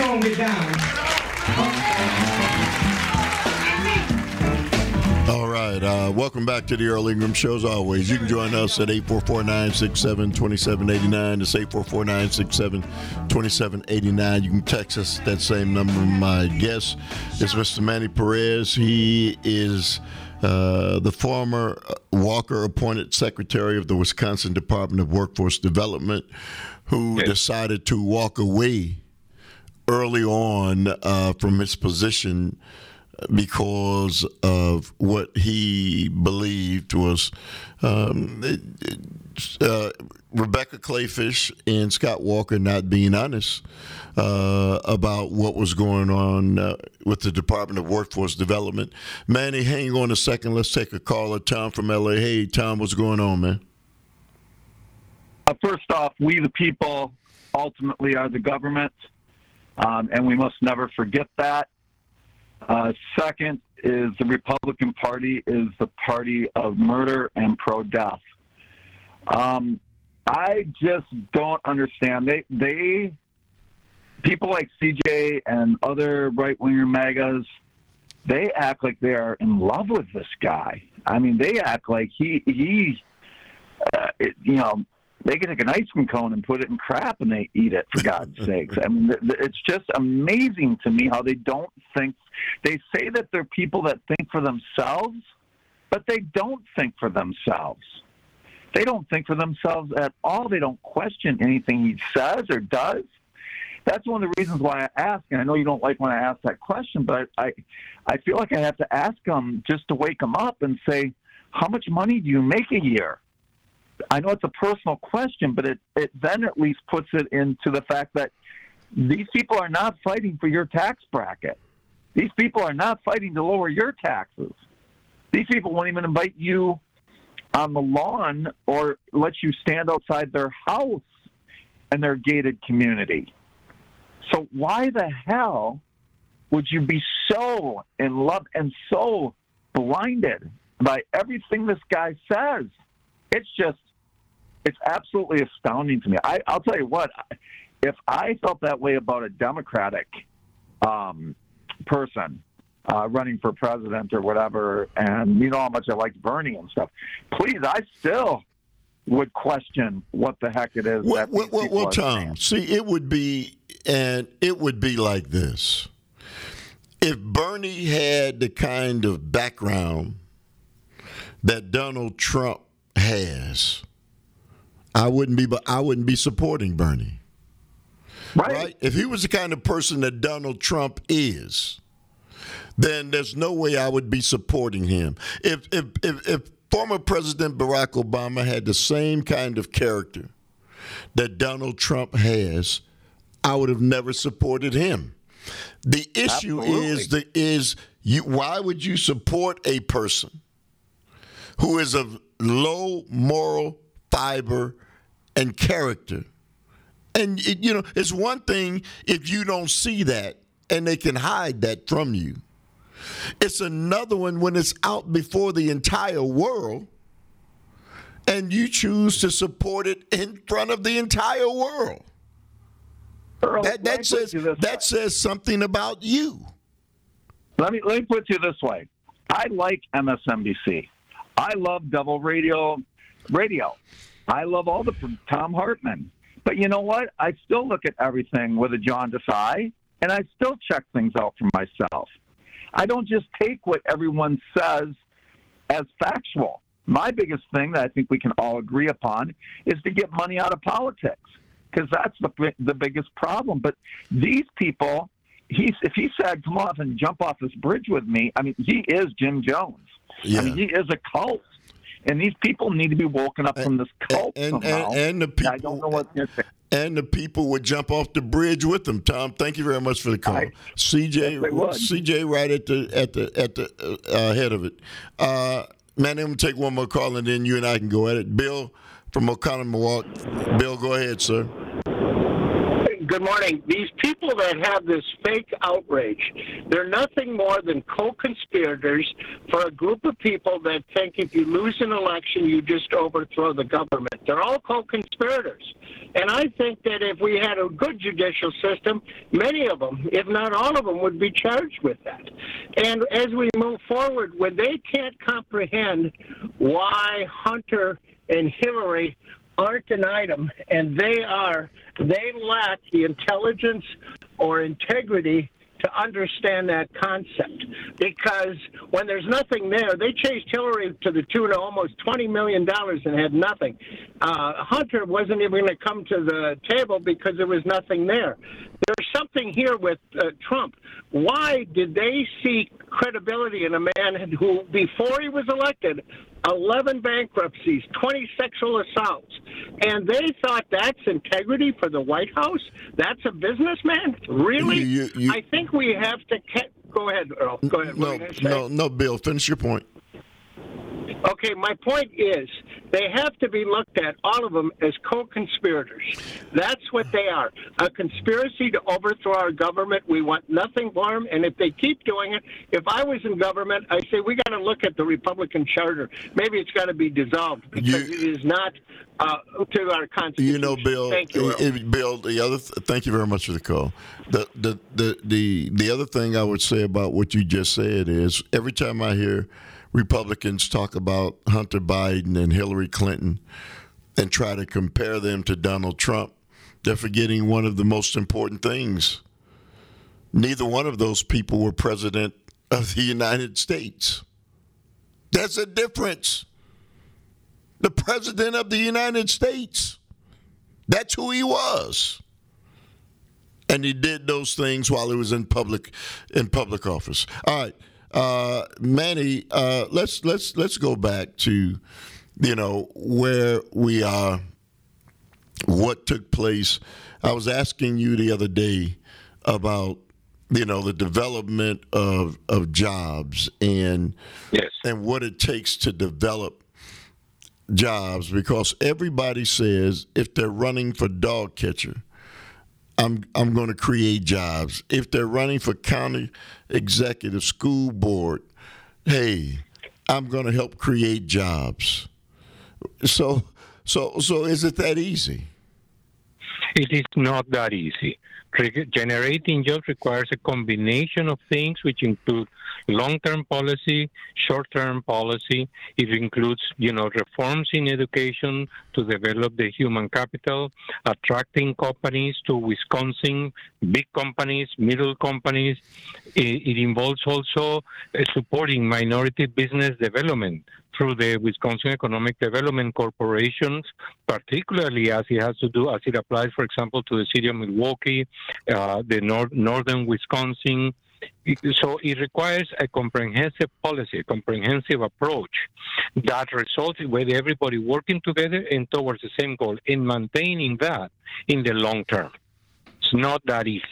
gonna get down. All right. Welcome back to the Earl Ingram Show. As always, you can join us at 844-967-2789. It's 844-967-2789. You can text us that same number. My guest is Mr. Manny Perez. He is the former Walker-appointed Secretary of the Wisconsin Department of Workforce Development, who decided to walk away early on from his position because of what he believed was Rebecca Clayfish and Scott Walker not being honest about what was going on with the Department of Workforce Development. Manny, hang on a second. Let's take a caller. Tom from L.A. Hey, Tom, what's going on, man? First off, we the people ultimately are the government, and we must never forget that. Second is the Republican Party is the party of murder and pro-death. I just don't understand. They people like CJ and other right-winger MAGAs, they act like they are in love with this guy. I mean, they act like he they can take an ice cream cone and put it in crap and they eat it, for God's sakes. I mean, it's just amazing to me how they don't think. They say that they're people that think for themselves, but they don't think for themselves. They don't think for themselves at all. They don't question anything he says or does. That's one of the reasons why I ask, and I know you don't like when I ask that question, but I feel like I have to ask them just to wake them up and say, how much money do you make a year? I know it's a personal question, but it then at least puts it into the fact that these people are not fighting for your tax bracket. These people are not fighting to lower your taxes. These people won't even invite you on the lawn or let you stand outside their house in their gated community. So why the hell would you be so in love and so blinded by everything this guy says? It's absolutely astounding to me. I'll tell you what, if I felt that way about a Democratic person running for president or whatever, and you know how much I like Bernie and stuff, please, I still would question what the heck it is. Well, Tom, see, it would be like this. If Bernie had the kind of background that Donald Trump has, I wouldn't be supporting Bernie. Right? If he was the kind of person that Donald Trump is, then there's no way I would be supporting him. If former President Barack Obama had the same kind of character that Donald Trump has, I would have never supported him. The issue is why would you support a person who is of low moral fiber and character? And, it's one thing if you don't see that and they can hide that from you. It's another one when it's out before the entire world and you choose to support it in front of the entire world. Earl, that says something about you. Let me put it to you this way. I like MSNBC. I love Double Radio. I love all the Tom Hartman. But you know what? I still look at everything with a jaundiced eye, and I still check things out for myself. I don't just take what everyone says as factual. My biggest thing that I think we can all agree upon is to get money out of politics, because that's the biggest problem. But these people, if he said, come off and jump off this bridge with me, I mean, he is Jim Jones. Yeah. I mean, he is a cult. And these people need to be woken up from this cult somehow. And the people, I don't know what they're saying. And the people would jump off the bridge with them. Tom, thank you very much for the call. CJ, right at the head of it. Man, I'm gonna take one more call and then you and I can go at it. Bill from O'Connor, Milwaukee. Bill, go ahead, sir. Good Good morning. These people that have this fake outrage, they're nothing more than co-conspirators for a group of people that think if you lose an election, you just overthrow the government. They're all co-conspirators. And I think that if we had a good judicial system, many of them, if not all of them, would be charged with that. And as we move forward, when they can't comprehend why Hunter and Hillary aren't an item, and they lack the intelligence or integrity to understand that concept. Because when there's nothing there, they chased Hillary to the tune of almost $20 million and had nothing. Hunter wasn't even going to come to the table because there was nothing there. There's something here with Trump. Why did they see credibility in a man who, before he was elected, 11 bankruptcies, 20 sexual assaults, and they thought that's integrity for the White House? That's a businessman? Really? I think we have to... Go ahead, Earl. Go ahead. No, Bill, finish your point. Okay, my point is they have to be looked at, all of them, as co-conspirators. That's what they are, a conspiracy to overthrow our government. We want nothing for them, and if they keep doing it, if I was in government, I say we got to look at the Republican charter. Maybe it's got to be dissolved because it is not to our Constitution. You know, Bill. Thank you, Bill. Thank you very much for the call. The other thing I would say about what you just said is every time I hear Republicans talk about Hunter Biden and Hillary Clinton and try to compare them to Donald Trump, they're forgetting one of the most important things. Neither one of those people were president of the United States. There's a difference. The president of the United States, that's who he was. And he did those things while he was in public office. All right. Manny, let's go back to, where we are, what took place. I was asking you the other day about, the development of jobs and yes, and what it takes to develop jobs, because everybody says if they're running for dog catcher, I'm going to create jobs. If they're running for county executive, school board, hey, I'm going to help create jobs. So is it that easy? it is not that easy. Generating jobs requires a combination of things, which include long-term policy, short-term policy. It includes, reforms in education to develop the human capital, attracting companies to Wisconsin, big companies, middle companies. It involves also supporting minority business development through the Wisconsin Economic Development Corporations, particularly as it applies, for example, to the city of Milwaukee, the northern Wisconsin. So it requires a comprehensive policy, a comprehensive approach that results with everybody working together and towards the same goal and maintaining that in the long term. It's not that easy.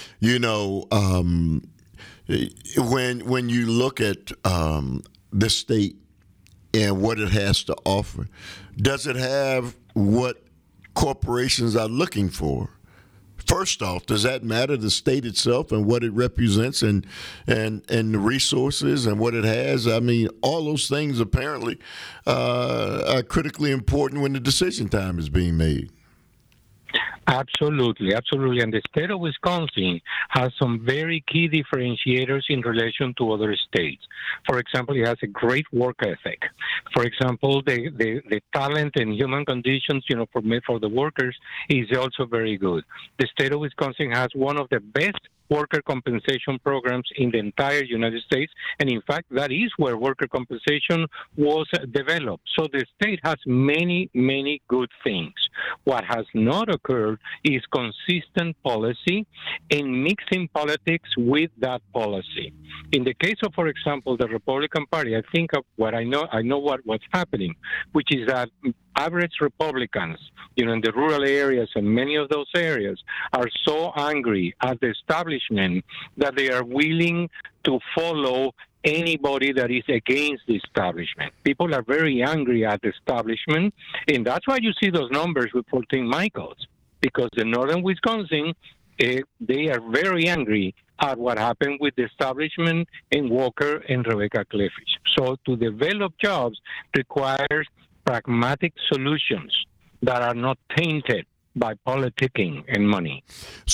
When you look at the state and what it has to offer, does it have what corporations are looking for? First off, does that matter, the state itself and what it represents and the resources and what it has? I mean, all those things apparently are critically important when the decision time is being made. Absolutely. And the state of Wisconsin has some very key differentiators in relation to other states. For example, it has a great work ethic. For example, the talent and human conditions, for the workers is also very good. The state of Wisconsin has one of the best worker compensation programs in the entire United States. And in fact, that is where worker compensation was developed. So the state has many, many good things. What has not occurred is consistent policy and mixing politics with that policy. In the case of, for example, the Republican Party, I think of what I know what's happening, which is that average Republicans, in the rural areas and many of those areas are so angry at the establishment that they are willing to follow anybody that is against the establishment. People are very angry at the establishment, and that's why you see those numbers with 14 Michaels, because the northern Wisconsin, they are very angry at what happened with the establishment in Walker and Rebecca Klefisch. So to develop jobs requires pragmatic solutions that are not tainted by politicking and money.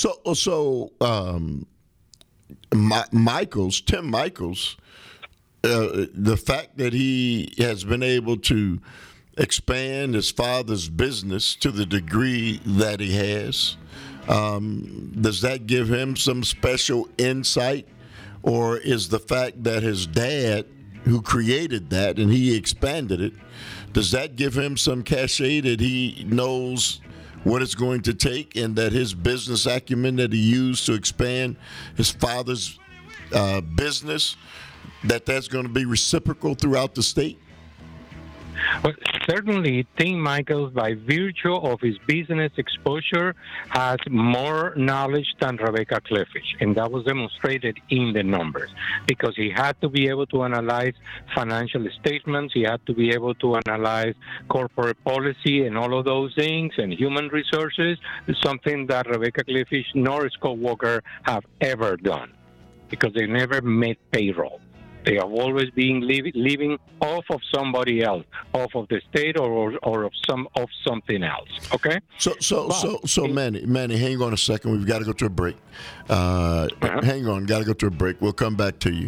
Tim Michels, the fact that he has been able to expand his father's business to the degree that he has, does that give him some special insight? Or is the fact that his dad, who created that and he expanded it, does that give him some cachet that he knows what it's going to take, and that his business acumen that he used to expand his father's business, that's going to be reciprocal throughout the state? Well, certainly, Tim Michels, by virtue of his business exposure, has more knowledge than Rebecca Klefisch, and that was demonstrated in the numbers, because he had to be able to analyze financial statements, he had to be able to analyze corporate policy and all of those things, and human resources, something that Rebecca Klefisch nor Scott Walker have ever done, because they never made payroll. They have always been living off of somebody else, off of the state or of something else. Okay. So Manny, hang on a second. We've got to go to a break. Hang on, got to go to a break. We'll come back to you.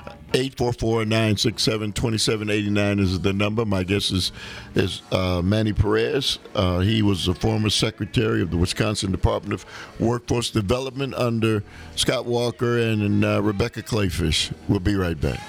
844-967-2789 is the number. My guest is Manny Perez. He was a former secretary of the Wisconsin Department of Workforce Development under Scott Walker and Rebecca Klefisch. We'll be right back.